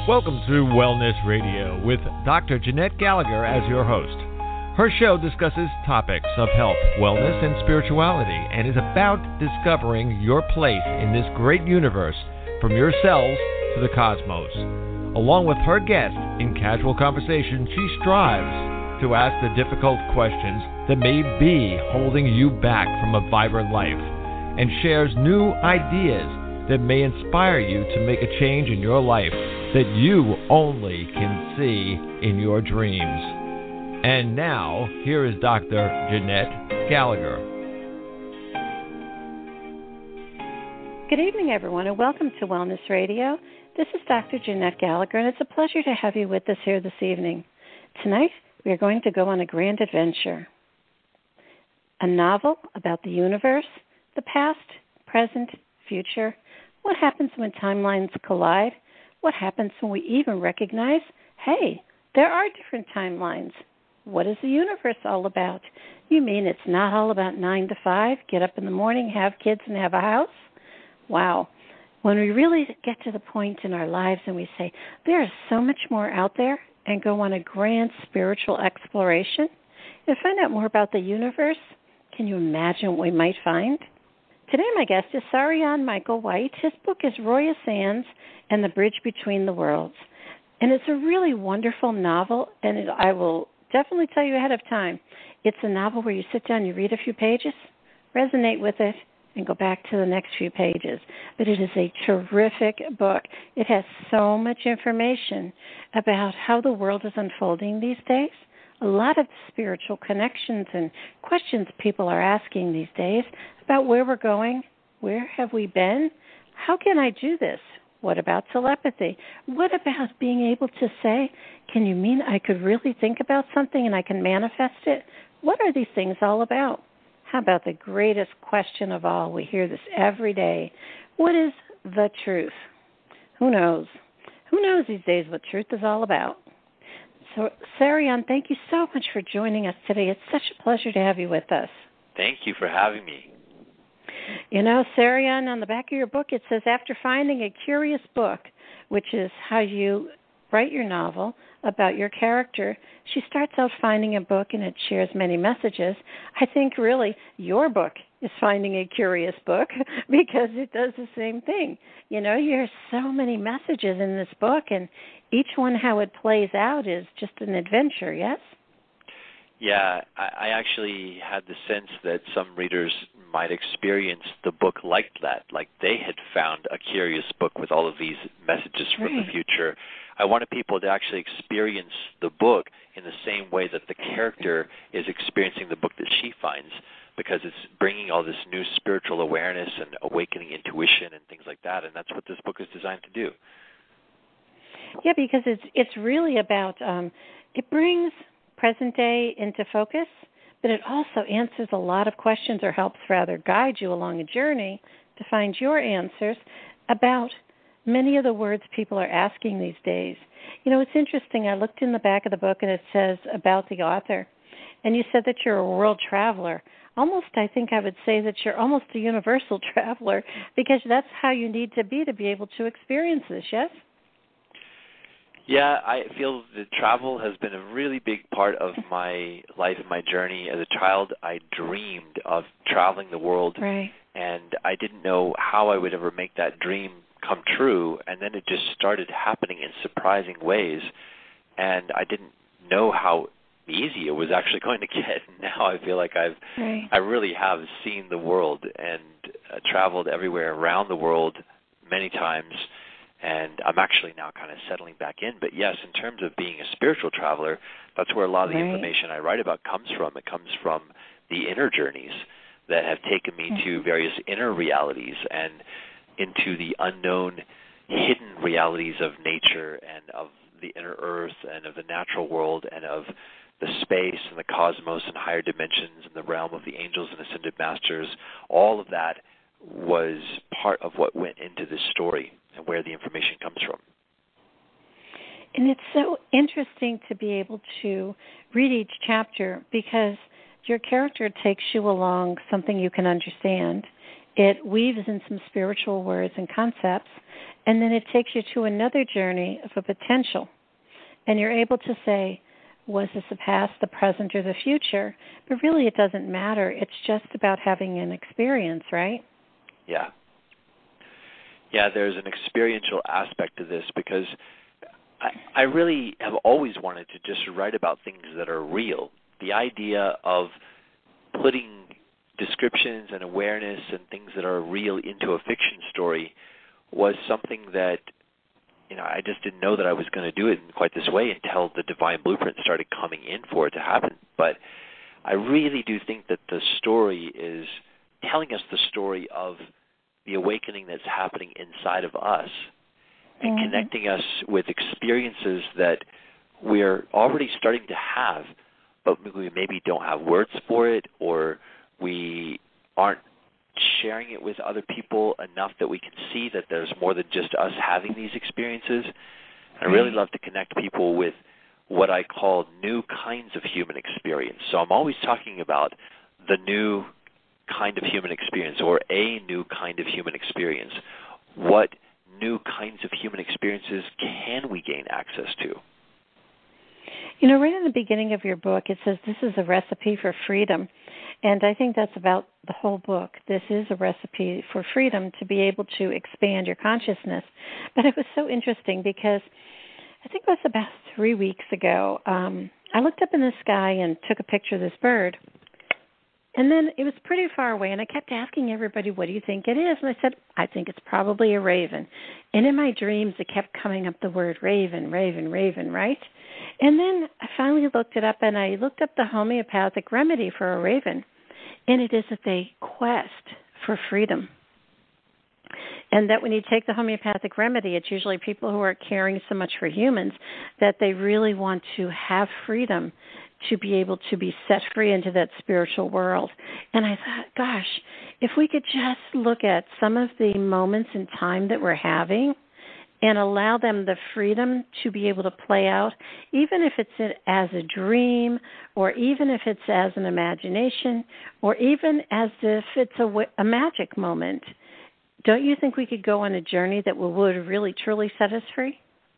Welcome to Wellness Radio with Dr. Jeanette Gallagher as your host. Her show discusses topics of health, wellness, and spirituality, and is about discovering your place in this great universe from your cells to the cosmos. Along with her guests, in casual conversation, she strives to ask the difficult questions that may be holding you back from a vibrant life, and shares new ideas that may inspire you to make a change in your life that you only can see in your dreams. And now, here is Dr. Jeanette Gallagher. Good evening, everyone, and welcome to Wellness Radio. This is Dr. Jeanette Gallagher, and it's a pleasure to have you with us here this evening. Tonight, we are going to go on a grand adventure. A novel about the universe, the past, present, future. What happens when timelines collide? What happens when we even recognize, hey, there are different timelines? What is the universe all about? You mean it's not all about 9 to 5, get up in the morning, have kids, and have a house? Wow. When we really get to the point in our lives and we say, there is so much more out there, and go on a grand spiritual exploration and find out more about the universe, can you imagine what we might find? Today, my guest is Sarian Michael White. His book is Roya Sands and the Bridge Between the Worlds. And it's a really wonderful novel, and I will definitely tell you ahead of time, it's a novel where you sit down, you read a few pages, resonate with it, and go back to the next few pages. But it is a terrific book. It has so much information about how the world is unfolding these days. A lot of spiritual connections and questions people are asking these days about where we're going, where have we been, how can I do this? What about telepathy? What about being able to say, can you mean I could really think about something and I can manifest it? What are these things all about? How about the greatest question of all? We hear this every day. What is the truth? Who knows? Who knows these days what truth is all about? So, Sarian, thank you so much for joining us today. It's such a pleasure to have you with us. Thank you for having me. You know, Sarian, on the back of your book, it says, after finding a curious book, which is how you write your novel about your character, she starts out finding a book and it shares many messages. I think really your book is finding a curious book because it does the same thing. You know, there's so many messages in this book, and each one, how it plays out, is just an adventure, yes? Yeah, I actually had the sense that some readers might experience the book like that, like they had found a curious book with all of these messages from the future. I wanted people to actually experience the book in the same way that the character is experiencing the book that she finds, because it's bringing all this new spiritual awareness and awakening intuition and things like that, and that's what this book is designed to do. Yeah, because it's really about, it brings present day into focus, but it also answers a lot of questions, or helps rather guide you along a journey to find your answers about many of the words people are asking these days. You know, it's interesting. I looked in the back of the book, and it says about the author, and you said that you're a world traveler. Almost, I think I would say that you're almost a universal traveler, because that's how you need to be able to experience this, yes? Yeah, I feel that travel has been a really big part of my life and my journey. As a child, I dreamed of traveling the world, and I didn't know how I would ever make that dream come true, and then it just started happening in surprising ways, and I didn't know how easy it was actually going to get. Now I feel like I really have seen the world and traveled everywhere around the world many times, and I'm actually now kind of settling back in. But yes, in terms of being a spiritual traveler, that's where a lot of the information I write about comes from. It comes from the inner journeys that have taken me to various inner realities and into the unknown, hidden realities of nature and of the inner earth and of the natural world and of the space and the cosmos and higher dimensions and the realm of the angels and ascended masters. All of that was part of what went into this story and where the information comes from. And it's so interesting to be able to read each chapter, because your character takes you along something you can understand, it weaves in some spiritual words and concepts, and then it takes you to another journey of a potential. And you're able to say, was this the past, the present, or the future? But really it doesn't matter. It's just about having an experience, right? Yeah. Yeah, there's an experiential aspect to this because I really have always wanted to just write about things that are real. The idea of putting descriptions and awareness and things that are real into a fiction story was something that, I just didn't know that I was going to do it in quite this way until the Divine Blueprint started coming in for it to happen. But I really do think that the story is telling us the story of the awakening that's happening inside of us and connecting us with experiences that we're already starting to have, but we maybe don't have words for it, or we aren't sharing it with other people enough that we can see that there's more than just us having these experiences. I really love to connect people with what I call new kinds of human experience. So I'm always talking about the new kind of human experience or a new kind of human experience. What new kinds of human experiences can we gain access to? Right in the beginning of your book, it says this is a recipe for freedom. And I think that's about the whole book. This is a recipe for freedom, to be able to expand your consciousness. But it was so interesting because I think it was about 3 weeks ago, I looked up in the sky and took a picture of this bird. And then it was pretty far away, and I kept asking everybody, what do you think it is? And I said, I think it's probably a raven. And in my dreams, it kept coming up the word raven, raven, raven, right? And then I finally looked it up, and I looked up the homeopathic remedy for a raven, and it is that they quest for freedom. And that when you take the homeopathic remedy, it's usually people who are caring so much for humans that they really want to have freedom to be able to be set free into that spiritual world. And I thought, gosh, if we could just look at some of the moments in time that we're having and allow them the freedom to be able to play out, even if it's as a dream, or even if it's as an imagination, or even as if it's a magic moment, don't you think we could go on a journey that would really, truly set us free?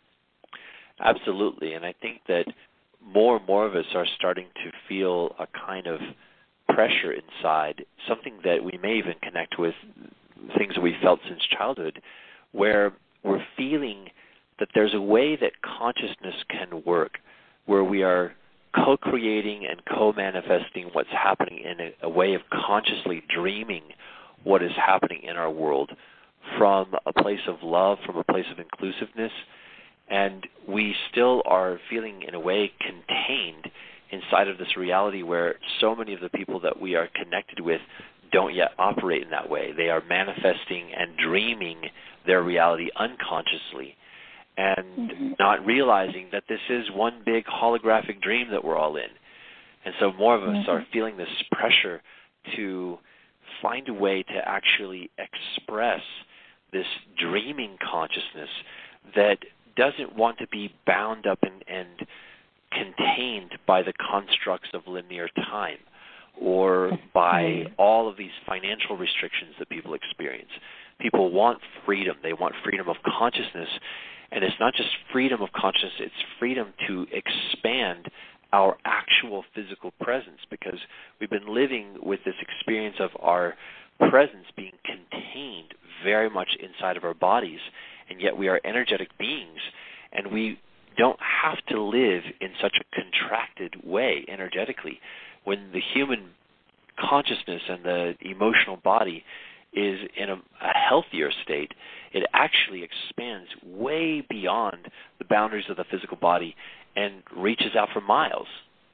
Absolutely. And I think that more and more of us are starting to feel a kind of pressure inside, something that we may even connect with things that we felt since childhood, where we're feeling that there's a way that consciousness can work, where we are co-creating and co-manifesting what's happening in a way of consciously dreaming what is happening in our world from a place of love, from a place of inclusiveness. And we still are feeling, in a way, contained inside of this reality where so many of the people that we are connected with don't yet operate in that way. They are manifesting and dreaming their reality unconsciously and not realizing that this is one big holographic dream that we're all in. And so more of us are feeling this pressure to find a way to actually express this dreaming consciousness that doesn't want to be bound up and contained by the constructs of linear time or by all of these financial restrictions that people experience. People want freedom. They want freedom of consciousness. And it's not just freedom of consciousness, it's freedom to expand our actual physical presence, because we've been living with this experience of our presence being contained very much inside of our bodies, and yet we are energetic beings, and we don't have to live in such a contracted way energetically. When the human consciousness and the emotional body is in a healthier state, it actually expands way beyond the boundaries of the physical body and reaches out for miles.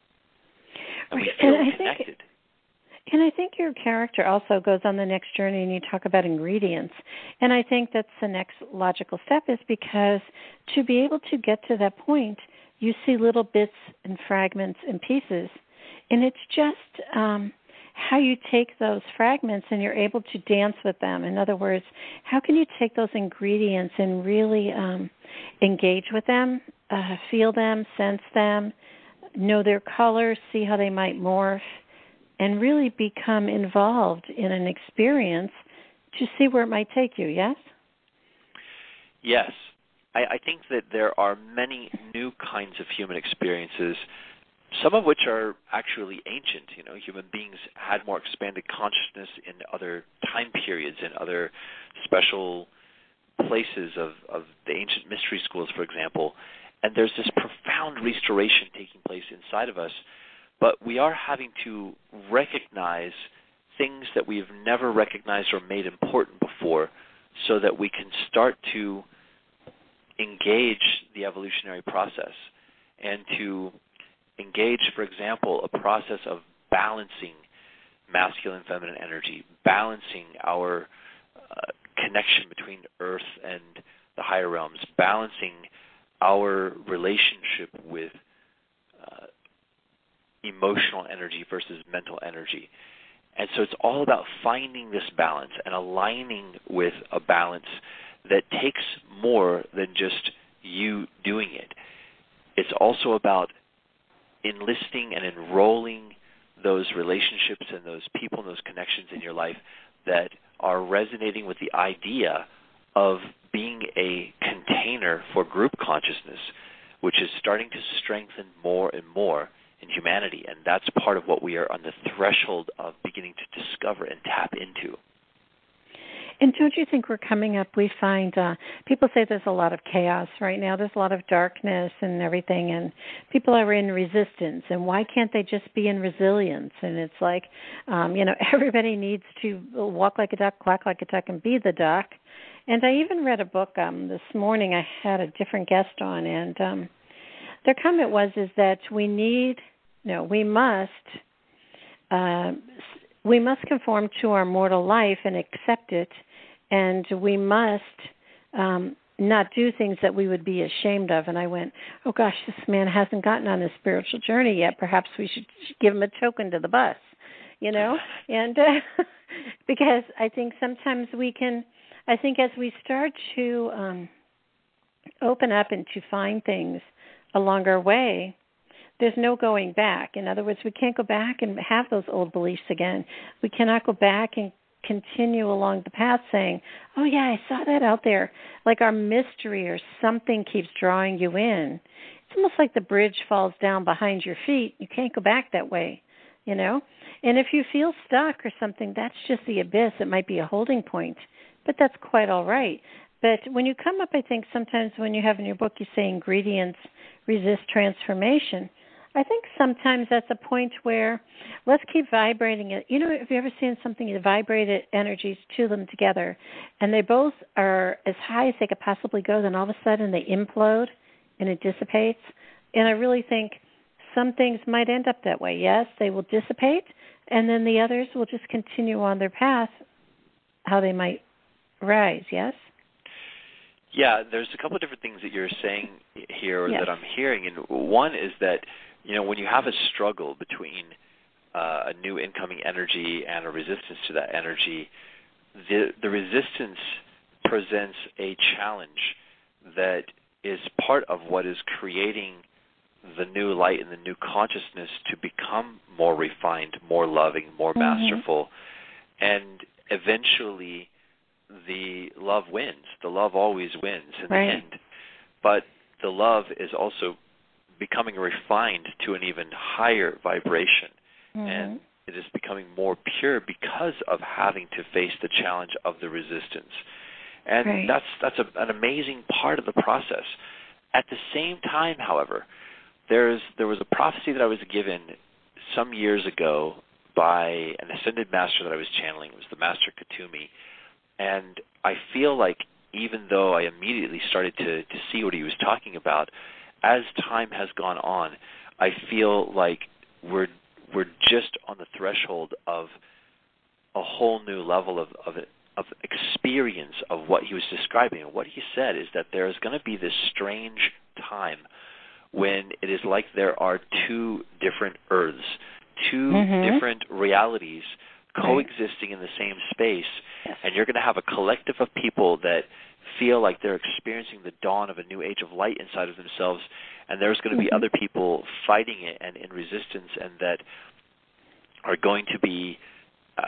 And we feel connected. And I think your character also goes on the next journey, and you talk about ingredients. And I think that's the next logical step, is because to be able to get to that point, you see little bits and fragments and pieces. And it's just how you take those fragments and you're able to dance with them. In other words, how can you take those ingredients and really engage with them, feel them, sense them, know their colors, see how they might morph, and really become involved in an experience to see where it might take you, yes? Yes. I think that there are many new kinds of human experiences, some of which are actually ancient. Human beings had more expanded consciousness in other time periods, in other special places of the ancient mystery schools, for example. And there's this profound restoration taking place inside of us. But we are having to recognize things that we've never recognized or made important before so that we can start to engage the evolutionary process and to engage, for example, a process of balancing masculine and feminine energy, balancing our connection between Earth and the higher realms, balancing our relationship with emotional energy versus mental energy. And so it's all about finding this balance and aligning with a balance that takes more than just you doing it. It's also about enlisting and enrolling those relationships and those people and those connections in your life that are resonating with the idea of being a container for group consciousness, which is starting to strengthen more and more in humanity. And that's part of what we are on the threshold of beginning to discover and tap into. And don't you think we're coming up, we find, people say there's a lot of chaos right now. There's a lot of darkness and everything, and people are in resistance. And why can't they just be in resilience? And it's like, everybody needs to walk like a duck, quack like a duck, and be the duck. And I even read a book this morning. I had a different guest on, and their comment is that we must conform to our mortal life and accept it, and we must not do things that we would be ashamed of. And I went, oh gosh, this man hasn't gotten on his spiritual journey yet. Perhaps we should give him a token to the bus, and because I think sometimes as we start to open up and to find things along our way, there's no going back. In other words, we can't go back and have those old beliefs again. We cannot go back and continue along the path saying, oh, yeah, I saw that out there. Like our mystery or something keeps drawing you in. It's almost like the bridge falls down behind your feet. You can't go back that way, And if you feel stuck or something, that's just the abyss. It might be a holding point, but that's quite all right. But when you come up, I think sometimes when you have in your book, you say ingredients resist transformation. I think sometimes that's a point where let's keep vibrating it. Have you ever seen something, you vibrated energies to them together, and they both are as high as they could possibly go, then all of a sudden they implode and it dissipates? And I really think some things might end up that way. Yes, they will dissipate, and then the others will just continue on their path, how they might rise, yes? Yeah, there's a couple of different things that you're saying here yes. that I'm hearing. And one is that, when you have a struggle between a new incoming energy and a resistance to that energy, the resistance presents a challenge that is part of what is creating the new light and the new consciousness to become more refined, more loving, more masterful. And eventually the love wins. The love always wins in the end. But the love is also becoming refined to an even higher vibration. And it is becoming more pure because of having to face the challenge of the resistance. And that's an amazing part of the process. At the same time, however, there was a prophecy that I was given some years ago by an ascended master that I was channeling. It was the Master Katumi. And I feel like even though I immediately started to see what he was talking about, as time has gone on, I feel like we're just on the threshold of a whole new level of experience of what he was describing. And what he said is that there is going to be this strange time when it is like there are two different earths, two different realities coexisting in the same space, and you're going to have a collective of people that feel like they're experiencing the dawn of a new age of light inside of themselves, and there's going to be other people fighting it and in resistance, and that are going to be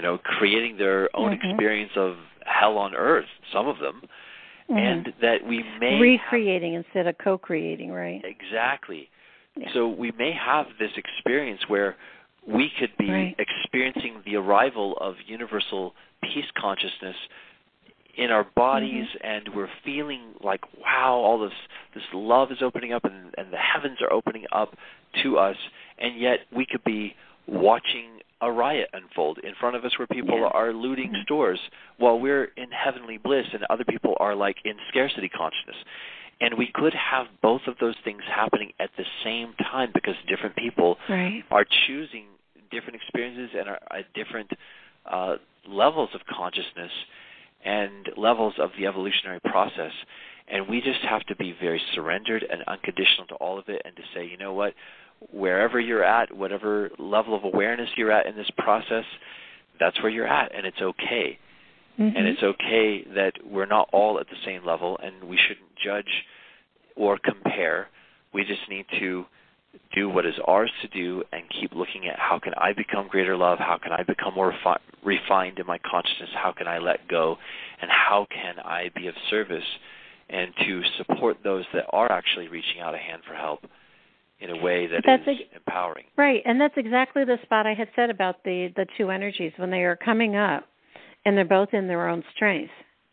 creating their own experience of hell on earth, some of them, and that we may recreating instead of co-creating, right? Exactly. Yeah. So we may have this experience where we could be experiencing the arrival of universal peace consciousness in our bodies, and we're feeling like, wow, all this love is opening up, and the heavens are opening up to us, and yet we could be watching a riot unfold in front of us where people are looting stores while we're in heavenly bliss, and other people are like in scarcity consciousness. And we could have both of those things happening at the same time because different people are choosing different experiences and are at different levels of consciousness and levels of the evolutionary process. And we just have to be very surrendered and unconditional to all of it, and to say, you know what, wherever you're at, whatever level of awareness you're at in this process, that's where you're at, and it's okay. And it's okay that we're not all at the same level, and we shouldn't judge or compare. We just need to do what is ours to do and keep looking at how can I become greater love, how can I become more refined in my consciousness, how can I let go, and how can I be of service and to support those that are actually reaching out a hand for help in a way that is empowering. Right, and that's exactly the spot I had said about the two energies when they are coming up, and they're both in their own strength,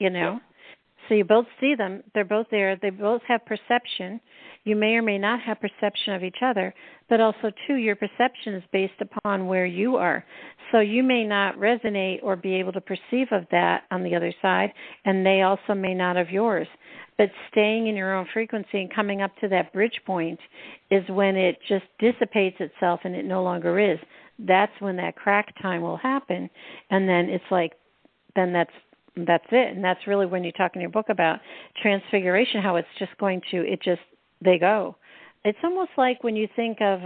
So you both see them. They're both there. They both have perception. You may or may not have perception of each other, but also, too, your perception is based upon where you are. So you may not resonate or be able to perceive of that on the other side, and they also may not of yours. But staying in your own frequency and coming up to that bridge point is when it just dissipates itself and it no longer is. That's when that crack time will happen, and then it's like, then that's it. And that's really when you talk in your book about transfiguration, how it's just going to, they go. It's almost like when you think of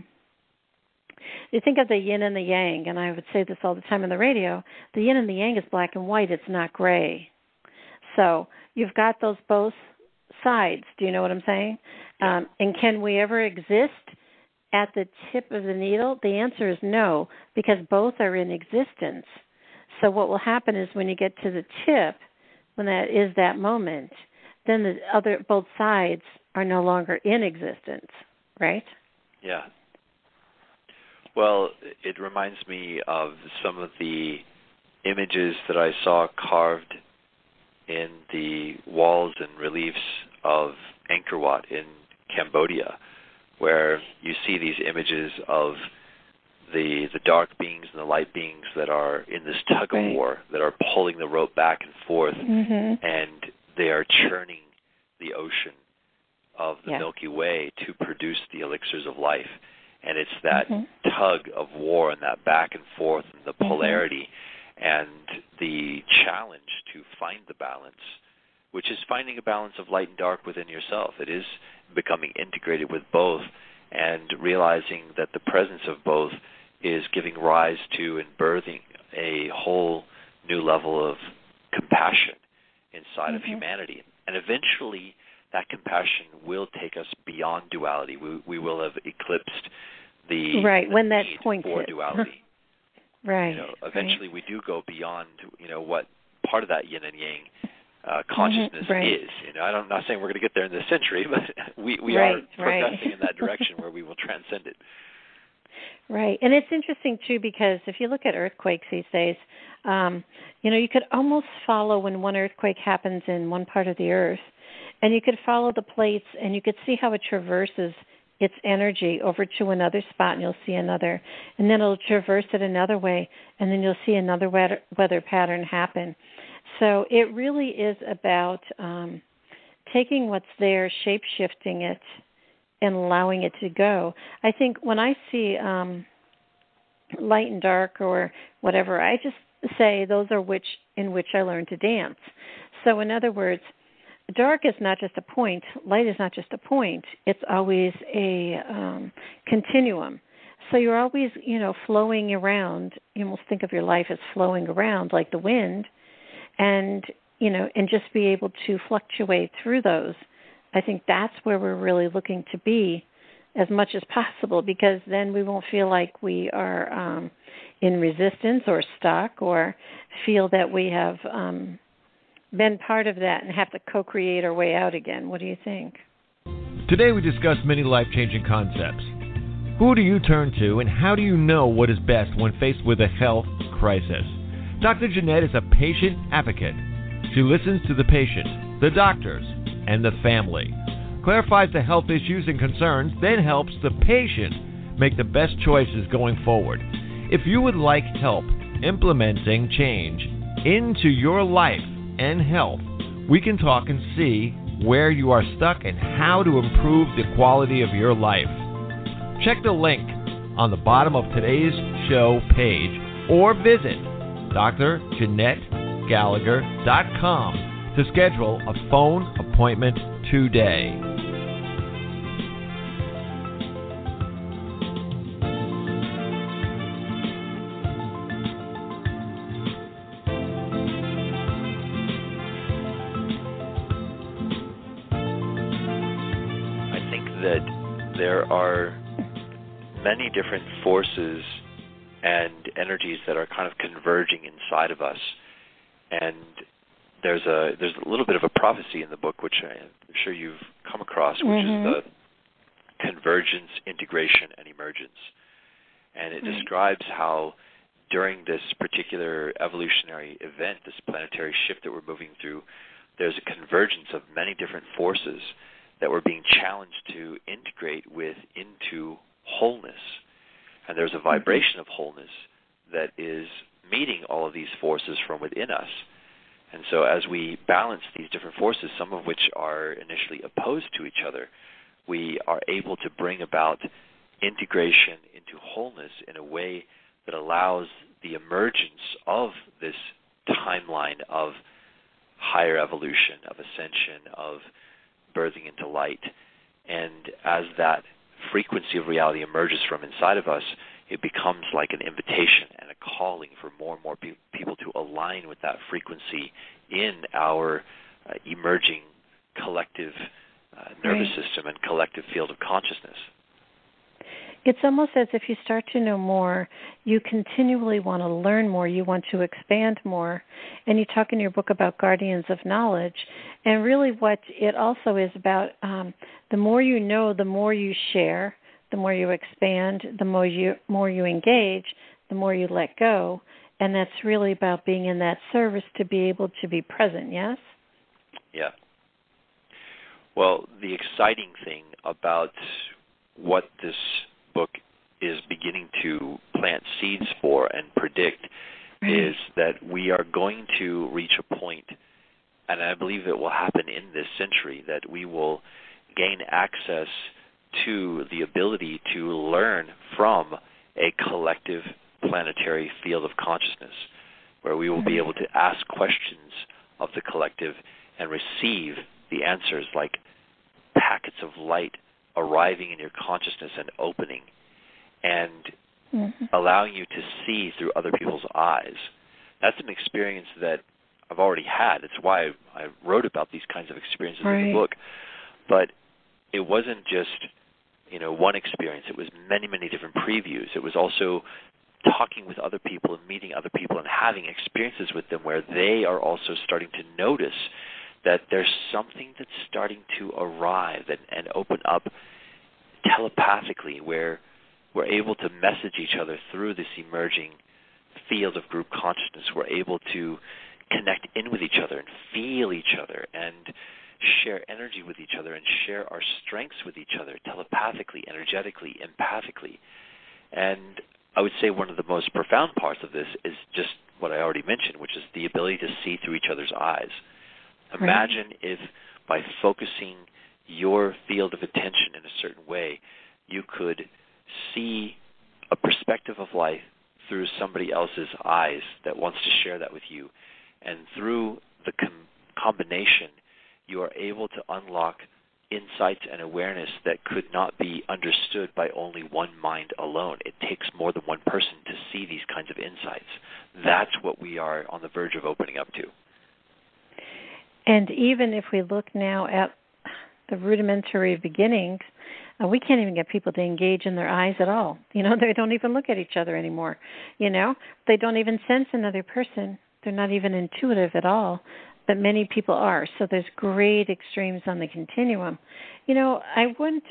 the yin and the yang, and I would say this all the time on the radio, the yin and the yang is black and white, it's not gray. So you've got those both sides. Do you know what I'm saying? And can we ever exist at the tip of the needle? The answer is no, because both are in existence. So what will happen is when you get to the tip, when that is that moment, then both sides are no longer in existence, right? Yeah. Well, it reminds me of some of the images that I saw carved in the walls and reliefs of Angkor Wat in Cambodia, where you see these images of the dark beings and the light beings that are in this tug of war, that are pulling the rope back and forth, and they are churning the ocean of the Milky Way to produce the elixirs of life. And it's that tug of war and that back and forth and the polarity and the challenge to find the balance, which is finding a balance of light and dark within yourself. It is becoming integrated with both and realizing that the presence of both is giving rise to and birthing a whole new level of compassion inside of humanity. And eventually that compassion will take us beyond duality. We will have eclipsed the when that need point for hits. duality. Eventually we do go beyond, what part of that yin and yang consciousness is. I'm not saying we're going to get there in this century, but we are progressing in that direction where we will transcend it. Right. And it's interesting, too, because if you look at earthquakes these days, you could almost follow when one earthquake happens in one part of the earth, and you could follow the plates, and you could see how it traverses its energy over to another spot, and you'll see another. And then it'll traverse it another way, and then you'll see another weather pattern happen. So it really is about taking what's there, shape-shifting it, and allowing it to go. I think when I see light and dark or whatever, I just say those are in which I learn to dance. So in other words, dark is not just a point, light is not just a point, it's always a continuum. So you're always, flowing around. You almost think of your life as flowing around like the wind, and just be able to fluctuate through those. I think that's where we're really looking to be as much as possible, because then we won't feel like we are in resistance or stuck, or feel that we have been part of that and have to co-create our way out again. What do you think? Today we discuss many life-changing concepts. Who do you turn to, and how do you know what is best when faced with a health crisis? Dr. Jeanette is a patient advocate. She listens to the patient, the doctors, and the family, clarifies the health issues and concerns, then helps the patient make the best choices going forward. If you would like help implementing change into your life and health, we can talk and see where you are stuck and how to improve the quality of your life. Check the link on the bottom of today's show page or visit drjeanettegallagher.com to schedule a phone appointment today. I think that there are many different forces and energies that are kind of converging inside of us, and there's a little bit of a prophecy in the book, which I'm sure you've come across, which is the convergence, integration, and emergence. And it describes how during this particular evolutionary event, this planetary shift that we're moving through, there's a convergence of many different forces that we're being challenged to integrate into wholeness. And there's a vibration of wholeness that is meeting all of these forces from within us. And so as we balance these different forces, some of which are initially opposed to each other, we are able to bring about integration into wholeness in a way that allows the emergence of this timeline of higher evolution, of ascension, of birthing into light. And as that frequency of reality emerges from inside of us, it becomes like an invitation and a calling for more and more people to align with that frequency in our emerging collective nervous system and collective field of consciousness. It's almost as if you start to know more, you continually want to learn more, you want to expand more. And you talk in your book about guardians of knowledge. And really what it also is about, the more you know, the more you share, the more you expand, the more you engage, the more you let go. And that's really about being in that service to be able to be present, yes? Yeah. Well, the exciting thing about what this book is beginning to plant seeds for and predict is that we are going to reach a point, and I believe it will happen in this century, that we will gain access to the ability to learn from a collective planetary field of consciousness, where we will be able to ask questions of the collective and receive the answers like packets of light arriving in your consciousness and opening and allowing you to see through other people's eyes. That's an experience that I've already had. It's why I wrote about these kinds of experiences in the book. But it wasn't just, one experience. It was many, many different previews. It was also talking with other people and meeting other people and having experiences with them where they are also starting to notice that there's something that's starting to arrive and open up telepathically, where we're able to message each other through this emerging field of group consciousness. We're able to connect in with each other and feel each other and share energy with each other and share our strengths with each other telepathically, energetically, empathically. And I would say one of the most profound parts of this is just what I already mentioned, which is the ability to see through each other's eyes. Imagine if by focusing your field of attention in a certain way, you could see a perspective of life through somebody else's eyes that wants to share that with you. And through the combination, you are able to unlock insights and awareness that could not be understood by only one mind alone. It takes more than one person to see these kinds of insights. That's what we are on the verge of opening up to. And even if we look now at the rudimentary beginnings, We can't even get people to engage in their eyes at all. They don't even look at each other anymore. They don't even sense another person. They're not even intuitive at all. But many people are. So there's great extremes on the continuum. I went,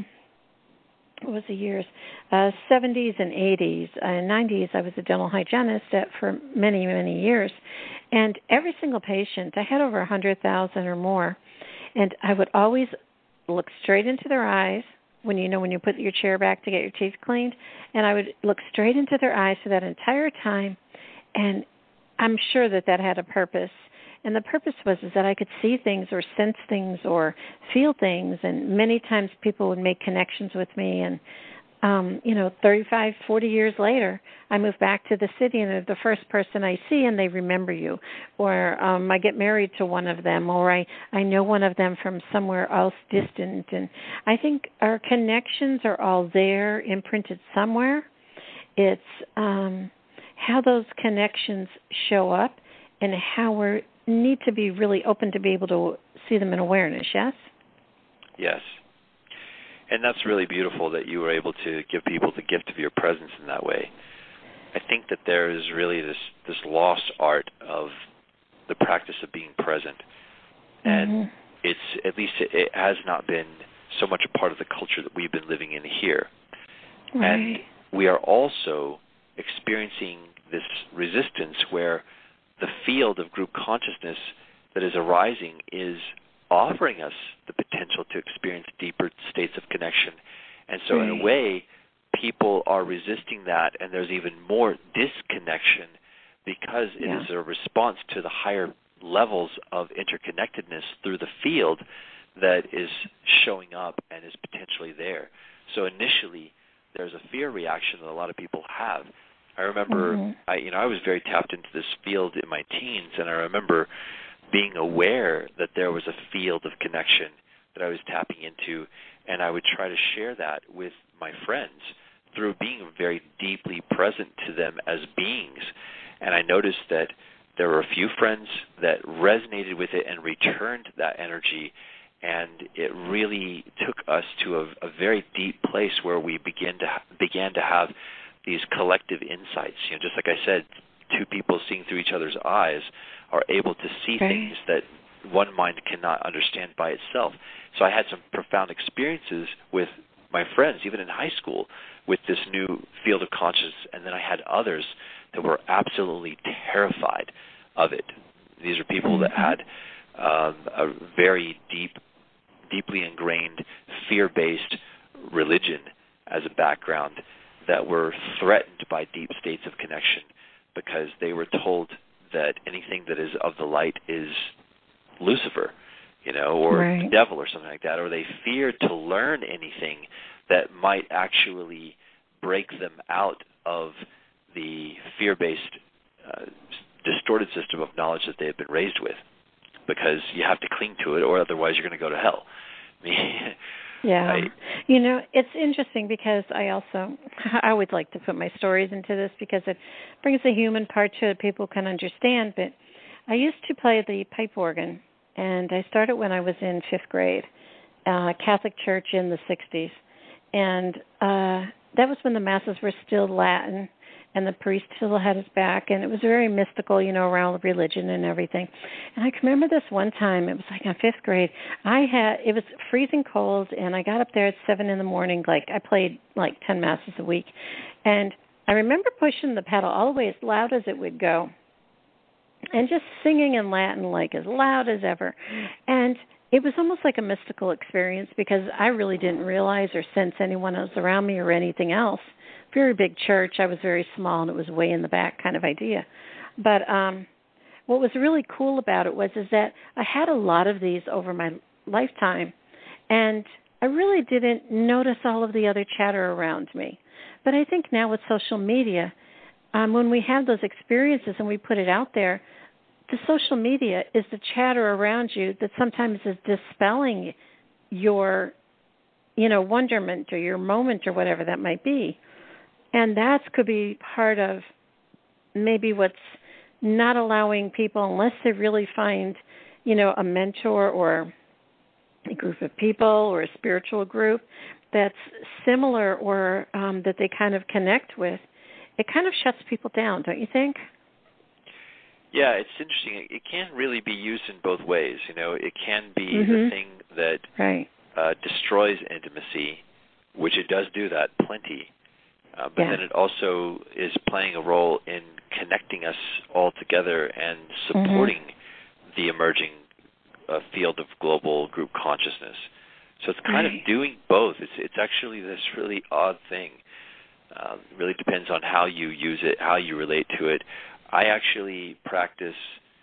what was the years? 70s and 80s. 90s, I was a dental hygienist for many, many years. And every single patient, I had over 100,000 or more. And I would always look straight into their eyes when you put your chair back to get your teeth cleaned. And I would look straight into their eyes for that entire time. And I'm sure that had a purpose. And the purpose was that I could see things or sense things or feel things. And many times people would make connections with me. And, 35, 40 years later, I move back to the city and they're the first person I see and they remember you. Or I get married to one of them, or I know one of them from somewhere else distant. And I think our connections are all there, imprinted somewhere. It's how those connections show up and how we need to be really open to be able to see them in awareness, yes? Yes. And that's really beautiful that you were able to give people the gift of your presence in that way. I think that there is really this lost art of the practice of being present. And it has not been so much a part of the culture that we've been living in here. Right. And we are also experiencing this resistance where the field of group consciousness that is arising is offering us the potential to experience deeper states of connection. And so in a way, people are resisting that, and there's even more disconnection because it is a response to the higher levels of interconnectedness through the field that is showing up and is potentially there. So initially, there's a fear reaction that a lot of people have. I remember, I was very tapped into this field in my teens, and I remember being aware that there was a field of connection that I was tapping into, and I would try to share that with my friends through being very deeply present to them as beings. And I noticed that there were a few friends that resonated with it and returned that energy, and it really took us to a very deep place where we began to have these collective insights. Just like I said, two people seeing through each other's eyes are able to see things that one mind cannot understand by itself. So I had some profound experiences with my friends, even in high school, with this new field of consciousness, and then I had others that were absolutely terrified of it. These are people that had a very deeply ingrained fear-based religion as a background that were threatened by deep states of connection because they were told that anything that is of the light is Lucifer, or the devil or something like that, or they feared to learn anything that might actually break them out of the fear-based, distorted system of knowledge that they had been raised with, because you have to cling to it, or otherwise you're going to go to hell. It's interesting because I would like to put my stories into this because it brings the human part to it people can understand. But I used to play the pipe organ, and I started when I was in 5th grade, Catholic Church in the 60s. And that was when the masses were still Latin, and the priest still had his back, and it was very mystical, around religion and everything. And I can remember this one time, it was like in 5th grade, it was freezing cold, and I got up there at 7 in the morning, I played 10 masses a week, and I remember pushing the pedal all the way as loud as it would go, and just singing in Latin as loud as ever. And it was almost like a mystical experience because I really didn't realize or sense anyone else around me or anything else. Very big church. I was very small, and it was way in the back kind of idea. But what was really cool about it was that I had a lot of these over my lifetime, and I really didn't notice all of the other chatter around me. But I think now with social media, when we have those experiences and we put it out there, the social media is the chatter around you that sometimes is dispelling your, wonderment or your moment or whatever that might be. And that could be part of maybe what's not allowing people, unless they really find, a mentor or a group of people or a spiritual group, that's similar or that they kind of connect with, it kind of shuts people down, don't you think? Yeah, it's interesting. It can really be used in both ways. It can be the thing that destroys intimacy, which it does do that plenty. But then it also is playing a role in connecting us all together and supporting the emerging field of global group consciousness. So it's kind of doing both. It's actually this really odd thing. It really depends on how you use it, how you relate to it. I actually practice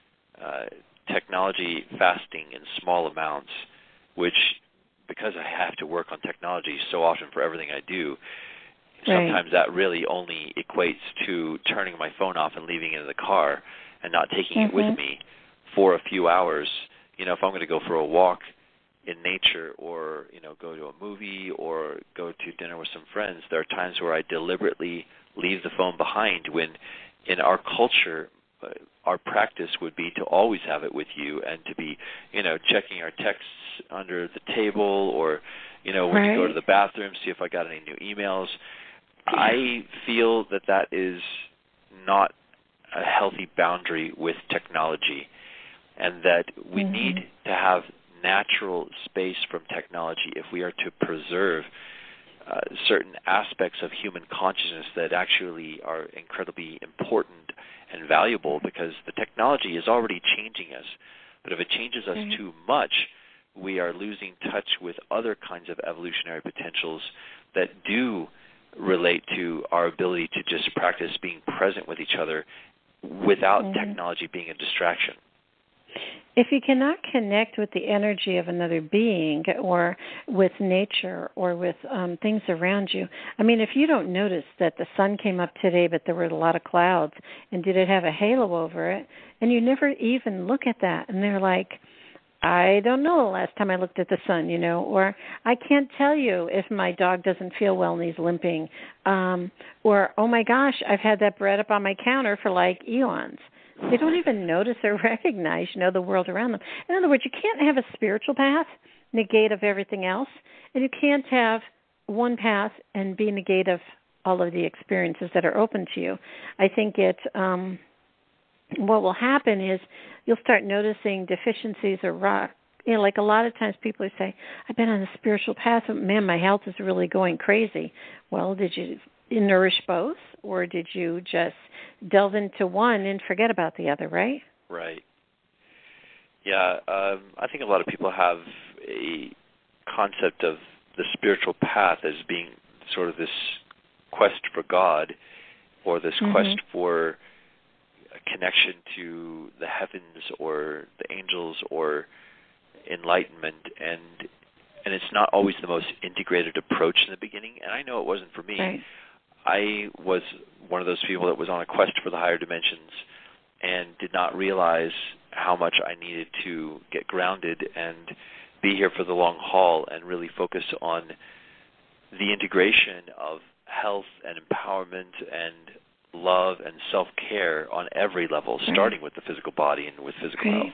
technology fasting in small amounts, which, because I have to work on technology so often for everything I do, sometimes that really only equates to turning my phone off and leaving it in the car and not taking it with me for a few hours. If I'm going to go for a walk in nature or, go to a movie or go to dinner with some friends, there are times where I deliberately leave the phone behind when in our culture, our practice would be to always have it with you and to be, checking our texts under the table or, when you go to the bathroom, see if I got any new emails. I feel that is not a healthy boundary with technology, and that we need to have natural space from technology if we are to preserve certain aspects of human consciousness that actually are incredibly important and valuable, because the technology is already changing us. But if it changes us too much, we are losing touch with other kinds of evolutionary potentials that do relate to our ability to just practice being present with each other without technology being a distraction. If you cannot connect with the energy of another being or with nature or with things around you, if you don't notice that the sun came up today but there were a lot of clouds, and did it have a halo over it, and you never even look at that, and they're like, I don't know the last time I looked at the sun, or I can't tell you if my dog doesn't feel well and he's limping, or, oh my gosh, I've had that bread up on my counter for like eons. They don't even notice or recognize, the world around them. In other words, you can't have a spiritual path negate of everything else, and you can't have one path and be negate of all of the experiences that are open to you. I think what will happen is you'll start noticing deficiencies or like a lot of times people say, I've been on a spiritual path, but man, my health is really going crazy. Well, did you nourish both, or did you just delve into one and forget about the other, right? Right. Yeah, I think a lot of people have a concept of the spiritual path as being sort of this quest for God, or this quest for a connection to the heavens or the angels or enlightenment, and it's not always the most integrated approach in the beginning, and I know it wasn't for me. Right. I was one of those people that was on a quest for the higher dimensions and did not realize how much I needed to get grounded and be here for the long haul and really focus on the integration of health and empowerment and love and self-care on every level, starting with the physical body and with physical health.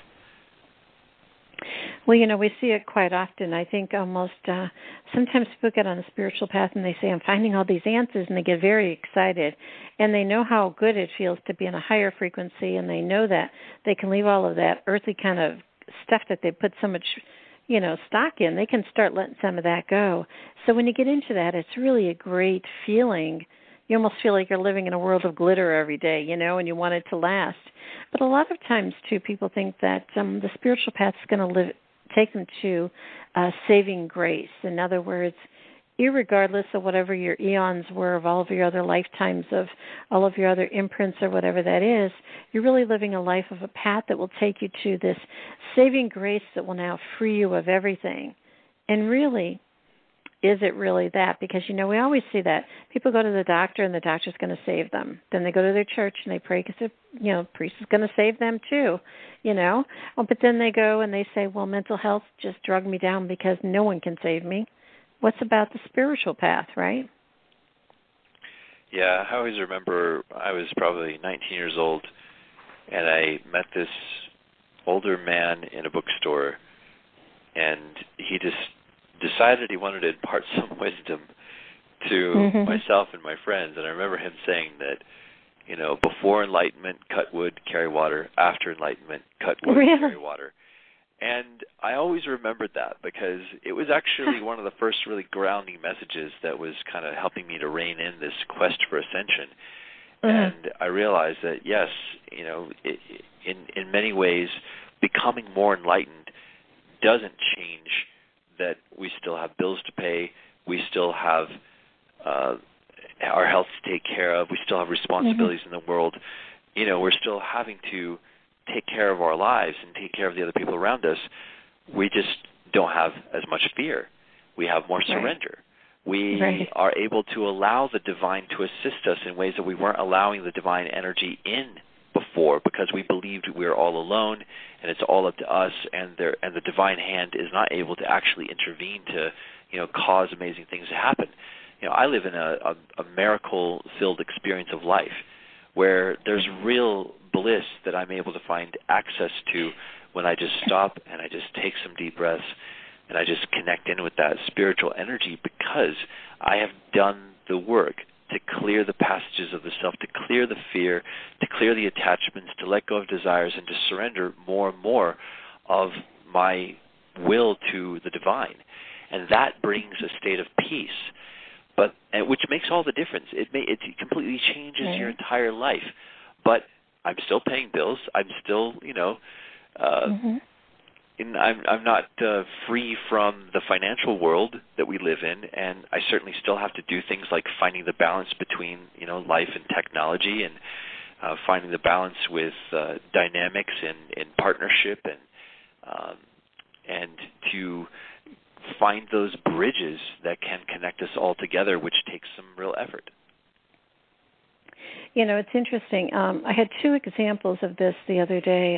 Well, we see it quite often. I think almost sometimes people get on a spiritual path and they say, I'm finding all these answers, and they get very excited. And they know how good it feels to be in a higher frequency, and they know that they can leave all of that earthly kind of stuff that they put so much, stock in. They can start letting some of that go. So when you get into that, it's really a great feeling. You almost feel like you're living in a world of glitter every day, and you want it to last. But a lot of times, too, people think that the spiritual path is going to take them to saving grace. In other words, irregardless of whatever your eons were of all of your other lifetimes, of all of your other imprints or whatever that is, you're really living a life of a path that will take you to this saving grace that will now free you of everything. And really, is it really that? Because, we always see that. People go to the doctor and the doctor's going to save them. Then they go to their church and they pray because, the priest is going to save them too, But then they go and they say, well, mental health just drugged me down because no one can save me. What's about the spiritual path, right? Yeah, I always remember I was probably 19 years old, and I met this older man in a bookstore, and he just decided he wanted to impart some wisdom to myself and my friends. And I remember him saying that, before enlightenment, cut wood, carry water. After enlightenment, cut wood, carry water. And I always remembered that because it was actually one of the first really grounding messages that was kind of helping me to rein in this quest for ascension. And I realized that, yes, in many ways, becoming more enlightened doesn't change that we still have bills to pay, we still have our health to take care of, we still have responsibilities in the world. We're still having to take care of our lives and take care of the other people around us. We just don't have as much fear. We have more surrender. We are able to allow the divine to assist us in ways that we weren't allowing the divine energy in before, because we believed we were all alone and it's all up to us, and the divine hand is not able to actually intervene to cause amazing things to happen. I live in a miracle-filled experience of life where there's real bliss that I'm able to find access to when I just stop and I just take some deep breaths and I just connect in with that spiritual energy, because I have done the work to clear the passages of the self, to clear the fear, to clear the attachments, to let go of desires, and to surrender more and more of my will to the divine. And that brings a state of peace, which makes all the difference. It completely changes your entire life. But I'm still paying bills. I'm still, I'm not free from the financial world that we live in, and I certainly still have to do things like finding the balance between, life and technology, and finding the balance with dynamics in partnership, and to find those bridges that can connect us all together, which takes some real effort. It's interesting. I had two examples of this the other day.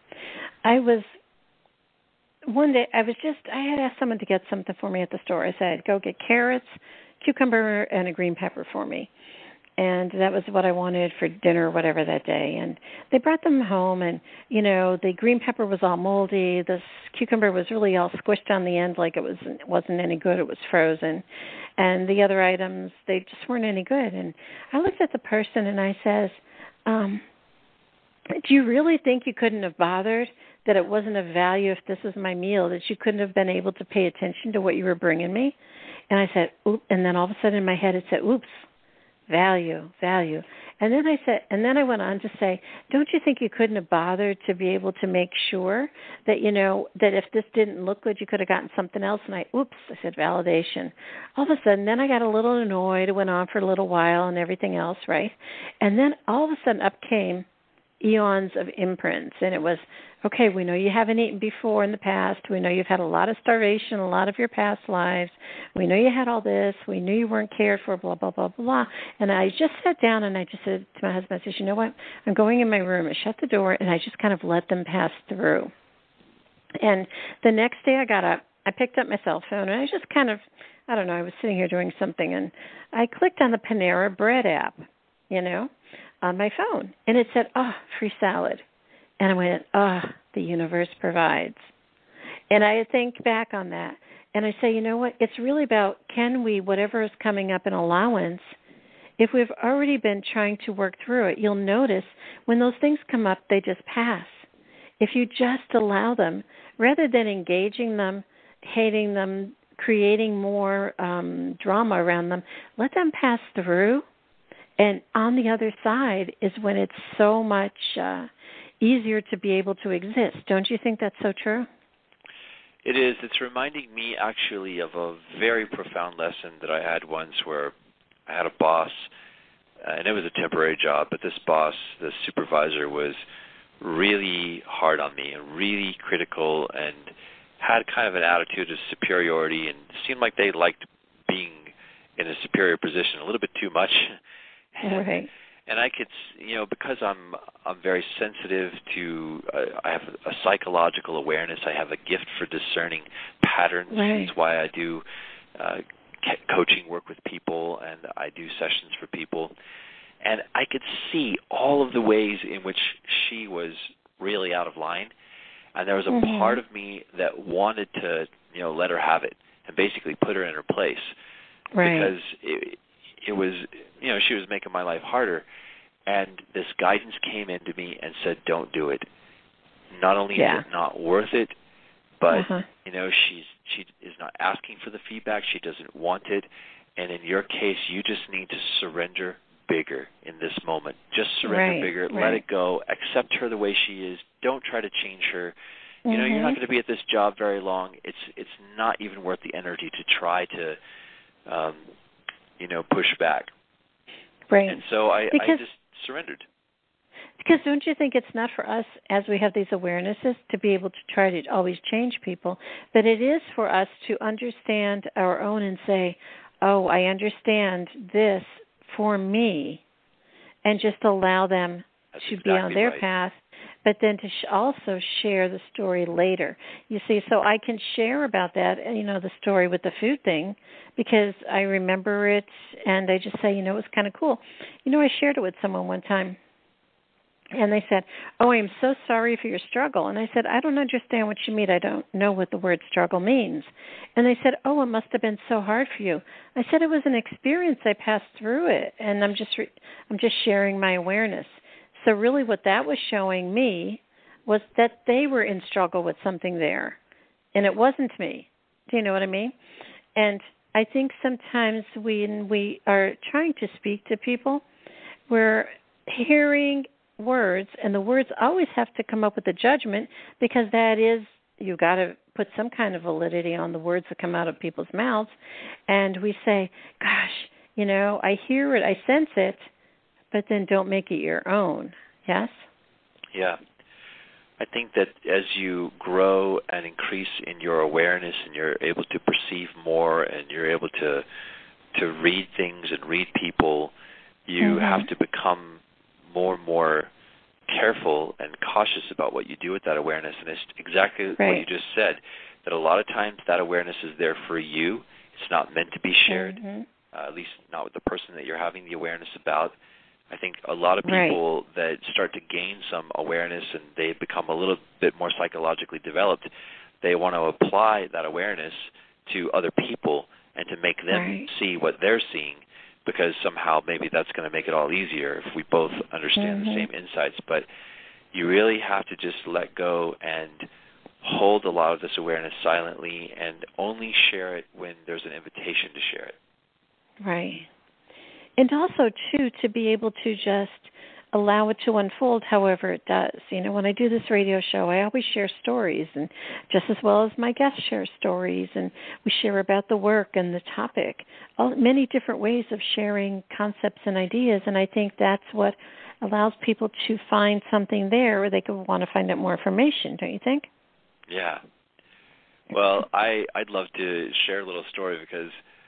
One day, I had asked someone to get something for me at the store. I said, go get carrots, cucumber, and a green pepper for me. And that was what I wanted for dinner or whatever that day. And they brought them home, and, the green pepper was all moldy. The cucumber was really all squished on the end like it wasn't any good. It was frozen. And the other items, they just weren't any good. And I looked at the person and I says, do you really think you couldn't have bothered, that it wasn't of value if this was my meal, that you couldn't have been able to pay attention to what you were bringing me? And I said, oops. And then all of a sudden in my head it said, oops, value. And then I went on to say, don't you think you couldn't have bothered to be able to make sure that, that if this didn't look good, you could have gotten something else? And I said validation. All of a sudden, then I got a little annoyed. It went on for a little while and everything else, right? And then all of a sudden up came eons of imprints, and it was, okay, we know you haven't eaten before in the past. We know you've had a lot of starvation, a lot of your past lives. We know you had all this. We knew you weren't cared for, blah, blah, blah, blah. And I just sat down and I just said to my husband, I said, you know what? I'm going in my room. I shut the door, and I just kind of let them pass through. And the next day I got up, I picked up my cell phone, and I just kind of, I don't know, I was sitting here doing something, and I clicked on the Panera Bread app, on my phone. And it said, free salad. And I went, the universe provides. And I think back on that. And I say, you know what? It's really about, can we, whatever is coming up in allowance, if we've already been trying to work through it, you'll notice when those things come up, they just pass. If you just allow them, rather than engaging them, hating them, creating more drama around them, let them pass through. And on the other side is when it's so much easier to be able to exist. Don't you think that's so true? It is. It's reminding me actually of a very profound lesson that I had once, where I had a boss, and it was a temporary job, but this boss, the supervisor, was really hard on me and really critical, and had kind of an attitude of superiority, and seemed like they liked being in a superior position a little bit too much. Right. And I could, because I'm very sensitive to, I have a psychological awareness. I have a gift for discerning patterns. Right. That's why I do coaching work with people, and I do sessions for people. And I could see all of the ways in which she was really out of line. And there was a part of me that wanted to, let her have it and basically put her in her place. Right. Because it was, she was making my life harder. And this guidance came into me and said, don't do it. Not only is it not worth it, but, she is not asking for the feedback. She doesn't want it. And in your case, you just need to surrender bigger in this moment. Just surrender bigger. Let it go. Accept her the way she is. Don't try to change her. You're not going to be at this job very long. It's not even worth the energy to try to, push back. Right. And so I just surrendered. Because don't you think it's not for us, as we have these awarenesses, to be able to try to always change people, but it is for us to understand our own and say, oh, I understand this for me, and just allow them to be on their path, but then to also share the story later. You see, so I can share about that, the story with the food thing, because I remember it, and I just say, it was kind of cool. I shared it with someone one time, and they said, oh, I'm so sorry for your struggle. And I said, I don't understand what you mean. I don't know what the word struggle means. And they said, oh, it must have been so hard for you. I said, it was an experience. I passed through it, and I'm just sharing my awareness. So really what that was showing me was that they were in struggle with something there, and it wasn't me. Do you know what I mean? And I think sometimes when we are trying to speak to people, we're hearing words, and the words always have to come up with a judgment, because that is, you got to put some kind of validity on the words that come out of people's mouths. And we say, gosh, I hear it, I sense it, but then don't make it your own. Yes? Yeah. I think that as you grow and increase in your awareness, and you're able to perceive more, and you're able to read things and read people, you have to become more and more careful and cautious about what you do with that awareness. And it's exactly what you just said, that a lot of times that awareness is there for you. It's not meant to be shared, at least not with the person that you're having the awareness about. I think a lot of people that start to gain some awareness and they become a little bit more psychologically developed, they want to apply that awareness to other people and to make them see what they're seeing, because somehow maybe that's going to make it all easier if we both understand the same insights. But you really have to just let go and hold a lot of this awareness silently, and only share it when there's an invitation to share it. Right. And also, too, to be able to just allow it to unfold however it does. When I do this radio show, I always share stories, and just as well as my guests share stories, and we share about the work and the topic, many different ways of sharing concepts and ideas, and I think that's what allows people to find something there where they could want to find out more information, don't you think? Yeah. Well, I'd love to share a little story, because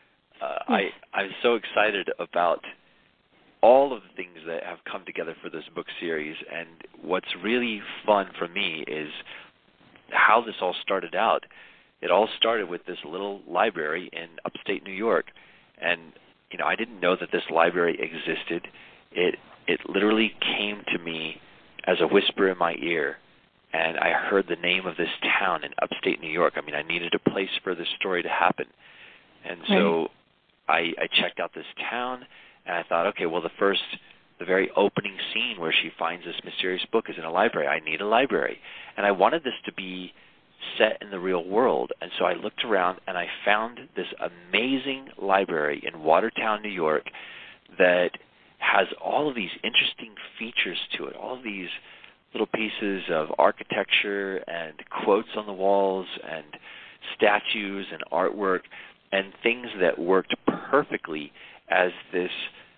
I'm so excited about all of the things that have come together for this book series. And what's really fun for me is how this all started out. It all started with this little library in upstate New York. And, I didn't know that this library existed. It literally came to me as a whisper in my ear. And I heard the name of this town in upstate New York. I needed a place for this story to happen. And so I checked out this town, and I thought, okay, well, the very opening scene where she finds this mysterious book is in a library. I need a library. And I wanted this to be set in the real world. And so I looked around, and I found this amazing library in Watertown, New York, that has all of these interesting features to it, all of these little pieces of architecture and quotes on the walls and statues and artwork and things that worked perfectly as this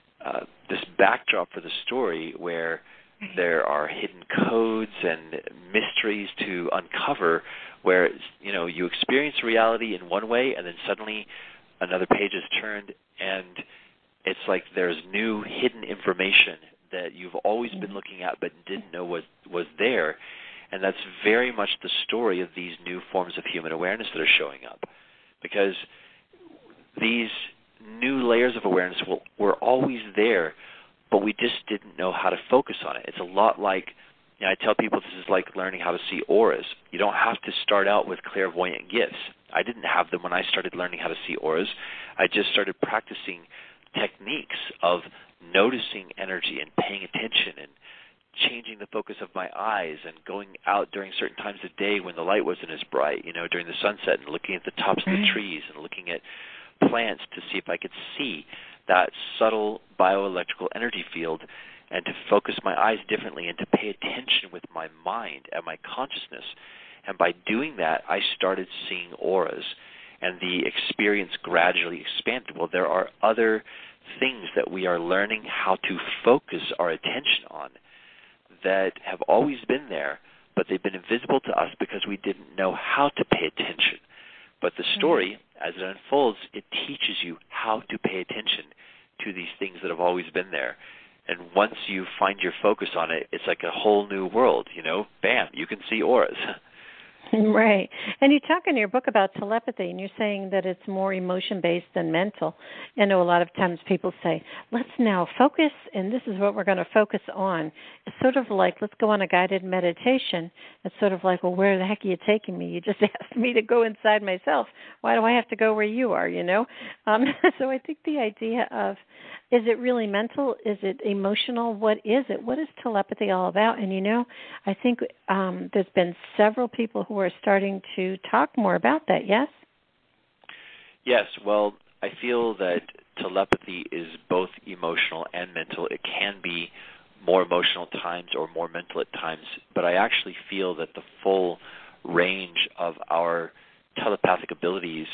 backdrop for the story, where there are hidden codes and mysteries to uncover, where you experience reality in one way, and then suddenly another page is turned, and it's like there's new hidden information that you've always been looking at but didn't know was there. And that's very much the story of these new forms of human awareness that are showing up, because these new layers of awareness were always there, but we just didn't know how to focus on it. It's a lot like, I tell people this is like learning how to see auras. You don't have to start out with clairvoyant gifts. I didn't have them when I started learning how to see auras. I just started practicing techniques of noticing energy and paying attention and changing the focus of my eyes and going out during certain times of day when the light wasn't as bright, during the sunset, and looking at the tops of the trees and looking at plants to see if I could see that subtle bioelectrical energy field, and to focus my eyes differently and to pay attention with my mind and my consciousness. And by doing that, I started seeing auras, and the experience gradually expanded. Well, there are other things that we are learning how to focus our attention on that have always been there, but they've been invisible to us because we didn't know how to pay attention. But the story, as it unfolds, it teaches you how to pay attention to these things that have always been there. And once you find your focus on it, it's like a whole new world, Bam, you can see auras. Right. And you talk in your book about telepathy, and you're saying that it's more emotion-based than mental. I know a lot of times people say, let's now focus, and this is what we're going to focus on. It's sort of like, let's go on a guided meditation. It's sort of like, well, where the heck are you taking me? You just asked me to go inside myself. Why do I have to go where you are, So I think the idea of, is it really mental? Is it emotional? What is it? What is telepathy all about? And, I think there's been several people who are starting to talk more about that, yes? Yes. Well, I feel that telepathy is both emotional and mental. It can be more emotional at times or more mental at times, but I actually feel that the full range of our telepathic abilities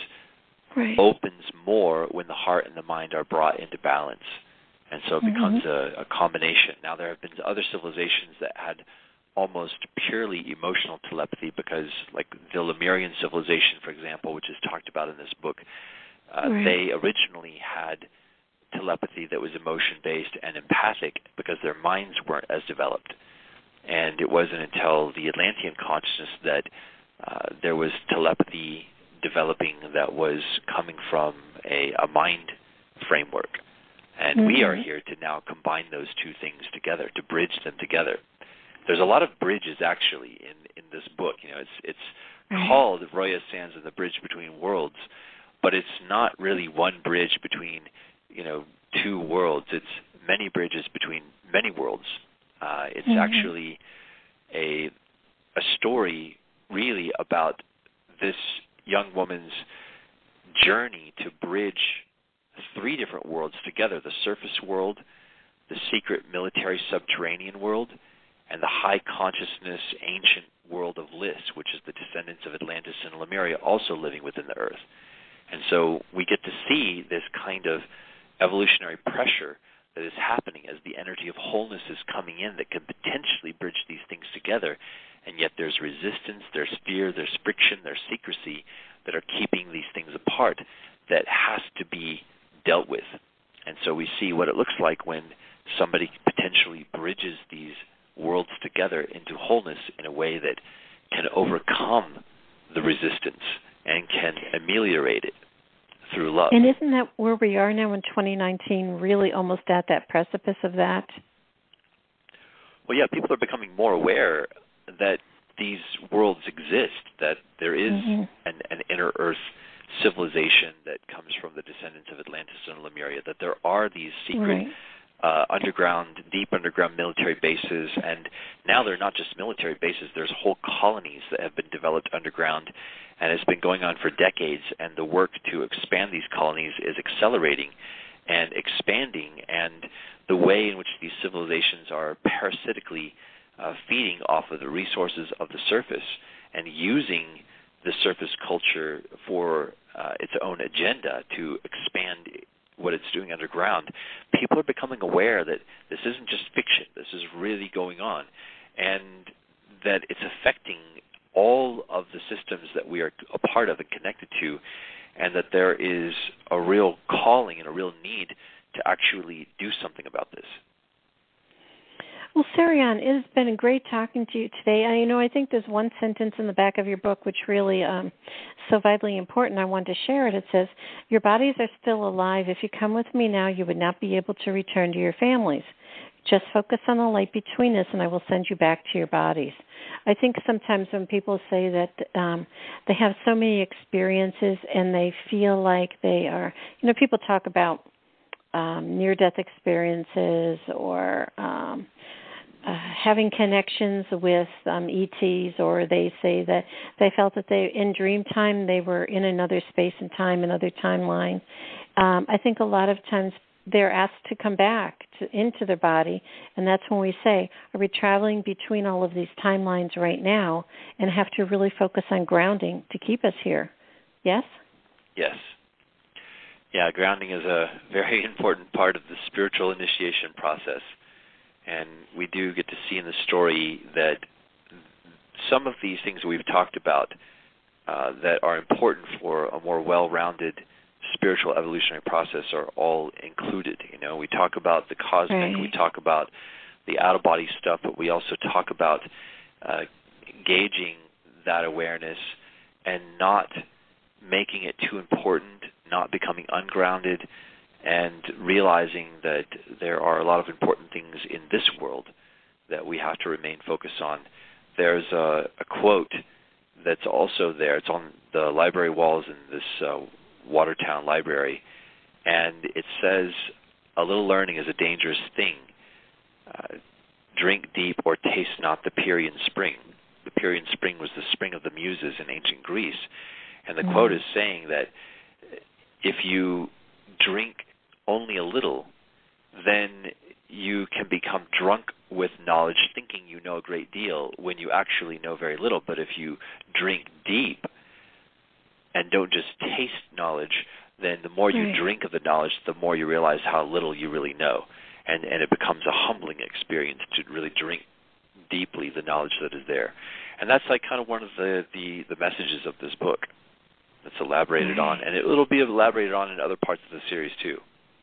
opens more when the heart and the mind are brought into balance. And so it becomes a combination. Now, there have been other civilizations that had almost purely emotional telepathy because, like the Lemurian civilization, for example, which is talked about in this book, they originally had telepathy that was emotion-based and empathic because their minds weren't as developed. And it wasn't until the Atlantean consciousness that there was telepathy developing that was coming from a mind framework. And we are here to now combine those two things together, to bridge them together. There's a lot of bridges, actually, in this book. It's called Roya Sands and the Bridge Between Worlds, but it's not really one bridge between, two worlds. It's many bridges between many worlds. It's actually a story, really, about this young woman's journey to bridge three different worlds together: the surface world, the secret military subterranean world, and the high consciousness ancient world of Lys, which is the descendants of Atlantis and Lemuria also living within the earth. And so we get to see this kind of evolutionary pressure that is happening as the energy of wholeness is coming in that can potentially bridge these things together. And yet there's resistance, there's fear, there's friction, there's secrecy that are keeping these things apart that has to be dealt with. And so we see what it looks like when somebody potentially bridges these worlds together into wholeness in a way that can overcome the resistance and can ameliorate it through love. And isn't that where we are now in 2019, really almost at that precipice of that? Well, yeah, people are becoming more aware that these worlds exist, that there is an inner earth civilization that comes from the descendants of Atlantis and Lemuria, that there are these secret deep underground military bases, and now they're not just military bases, there's whole colonies that have been developed underground, and it's been going on for decades, and the work to expand these colonies is accelerating and expanding, and the way in which these civilizations are parasitically feeding off of the resources of the surface and using the surface culture for its own agenda to expand what it's doing underground. People are becoming aware that this isn't just fiction, this is really going on, and that it's affecting all of the systems that we are a part of and connected to, and that there is a real calling and a real need to actually do something about this. Well, Sarian, it has been great talking to you today. I think there's one sentence in the back of your book which really so vitally important. I wanted to share it. It says, "Your bodies are still alive. If you come with me now, you would not be able to return to your families. Just focus on the light between us, and I will send you back to your bodies." I think sometimes when people say that they have so many experiences and they feel like they are, people talk about near-death experiences or having connections with ETs, or they say that they felt that in dream time they were in another space and time, another timeline. I think a lot of times they're asked to come back into their body, and that's when we say, are we traveling between all of these timelines right now, and have to really focus on grounding to keep us here? Yes? Yes. Yeah, grounding is a very important part of the spiritual initiation process. And we do get to see in the story that some of these things we've talked about that are important for a more well-rounded spiritual evolutionary process are all included. We talk about the cosmic, we talk about the out-of-body stuff, but we also talk about gauging that awareness and not making it too important, not becoming ungrounded, and realizing that there are a lot of important things in this world that we have to remain focused on. There's a quote that's also there. It's on the library walls in this Watertown library, and it says, "A little learning is a dangerous thing. Drink deep or taste not the Pierian spring." The Pierian spring was the spring of the Muses in ancient Greece. And the quote is saying that if you drink only a little, then you can become drunk with knowledge, thinking you know a great deal when you actually know very little. But if you drink deep and don't just taste knowledge, then the more you drink of the knowledge, the more you realize how little you really know. And it becomes a humbling experience to really drink deeply the knowledge that is there. And that's like kind of one of the messages of this book that's elaborated on. And it'll be elaborated on in other parts of the series too.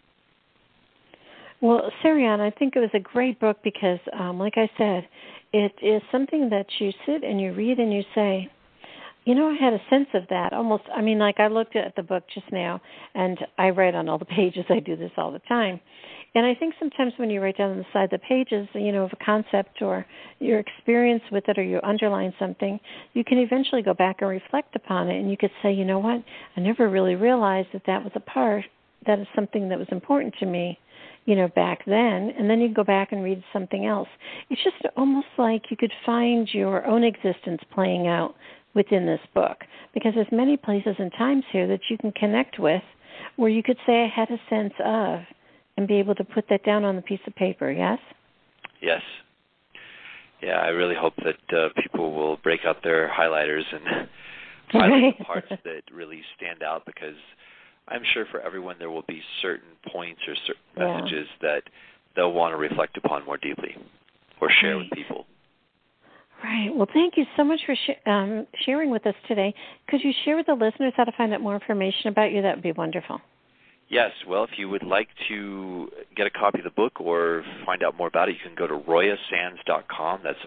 Well, Sarianne, I think it was a great book because, like I said, it is something that you sit and you read and you say, I had a sense of that almost. I mean, like I looked at the book just now, and I write on all the pages. I do this all the time. And I think sometimes when you write down on the side of the pages, of a concept or your experience with it or you underline something, you can eventually go back and reflect upon it, and you could say, you know what, I never really realized that was a part, that is something that was important to me, back then, and then you go back and read something else. It's just almost like you could find your own existence playing out within this book, because there's many places and times here that you can connect with where you could say, I had a sense of, and be able to put that down on a piece of paper, yes? Yes. Yeah, I really hope that people will break out their highlighters and highlight the parts that really stand out, because I'm sure for everyone there will be certain points or certain messages that they'll want to reflect upon more deeply or share with people. Right. Well, thank you so much for sharing with us today. Could you share with the listeners how to find out more information about you? That would be wonderful. Yes. Well, if you would like to get a copy of the book or find out more about it, you can go to royasands.com. That's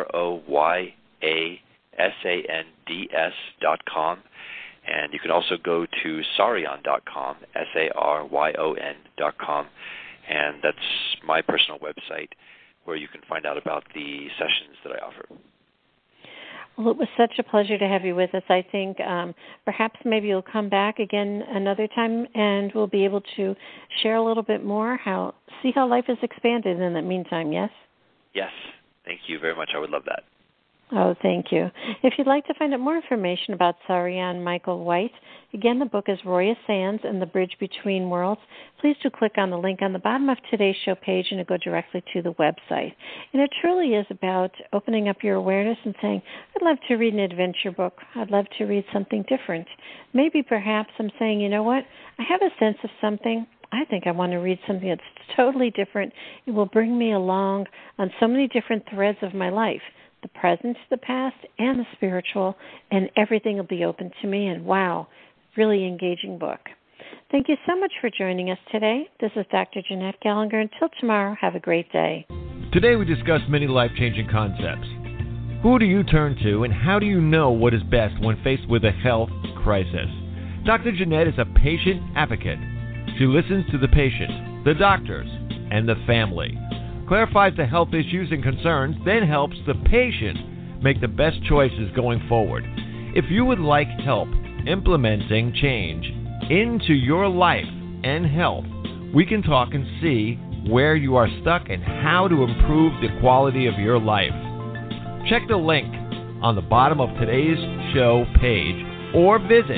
ROYASANDS.com. And you can also go to saryon.com, SARYON.com. And that's my personal website where you can find out about the sessions that I offer. Well, it was such a pleasure to have you with us. I think perhaps maybe you'll come back again another time and we'll be able to share a little bit more, see how life is expanded in the meantime, yes? Yes. Thank you very much. I would love that. Oh, thank you. If you'd like to find out more information about Saryon Michael White, again, the book is Roya Sands and the Bridge Between Worlds. Please do click on the link on the bottom of today's show page and it'll go directly to the website. And it truly is about opening up your awareness and saying, I'd love to read an adventure book. I'd love to read something different. Maybe perhaps I'm saying, you know what, I have a sense of something. I think I want to read something that's totally different. It will bring me along on so many different threads of my life. The present, the past, and the spiritual, and everything will be open to me. And wow, really engaging book. Thank you so much for joining us today. This is Dr. Jeanette Gallagher. Until tomorrow, have a great day. Today we discussed many life-changing concepts. Who do you turn to, and how do you know what is best when faced with a health crisis? Dr. Jeanette is a patient advocate. She listens to the patient, the doctors, and the family, clarifies the health issues and concerns, then helps the patient make the best choices going forward. If you would like help implementing change into your life and health, we can talk and see where you are stuck and how to improve the quality of your life. Check the link on the bottom of today's show page or visit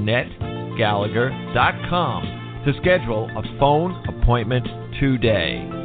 drjeanettegallagher.com to schedule a phone appointment today.